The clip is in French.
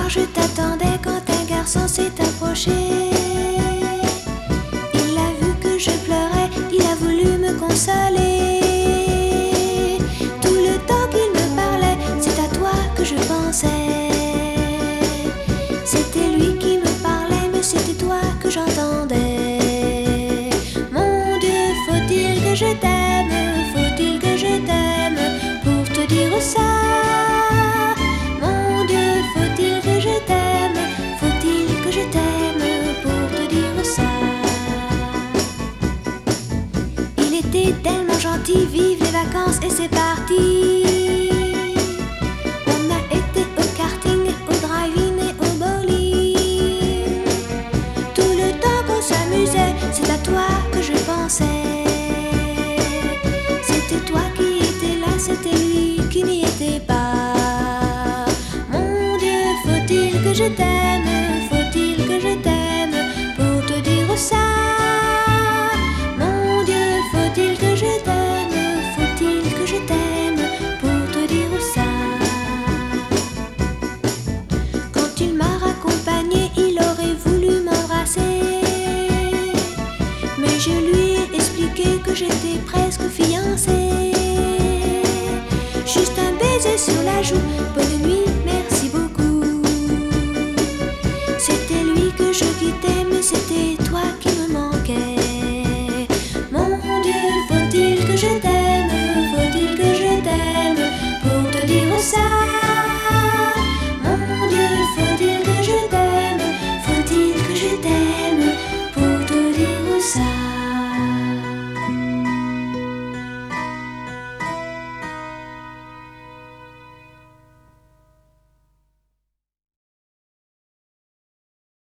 soir je t'attendais quand un garçon s'est approché. Il a vu que je pleurais, il a voulu me consoler. Tout le temps qu'il me parlait, c'est à toi que je pensais. C'était lui qui me parlait, mais c'était toi que j'entendais. Mon Dieu, faut-il que je t'aime, faut-il que je t'aime pour te dire ça? Mon Dieu, faut-il que je t'aime, faut-il que je t'aime pour te dire ça? Il était tellement gentil, vive les vacances et c'est parti. On a été au karting, au drive-in et au bowling. Tout le temps qu'on s'amusait, c'est à toi que je pensais. C'était toi qui étais là, c'était lui qui n'y était pas. Mon Dieu, faut-il que je t'aime, faut-il que je t'aime pour te dire ça? Mon Dieu, faut-il que je t'aime, faut-il que je t'aime pour te dire ça? Quand il m'a raccompagné, il aurait voulu m'embrasser, mais je lui ai expliqué que j'étais presque fiancée. Juste un baiser sur la joue, bonne nuit, merci.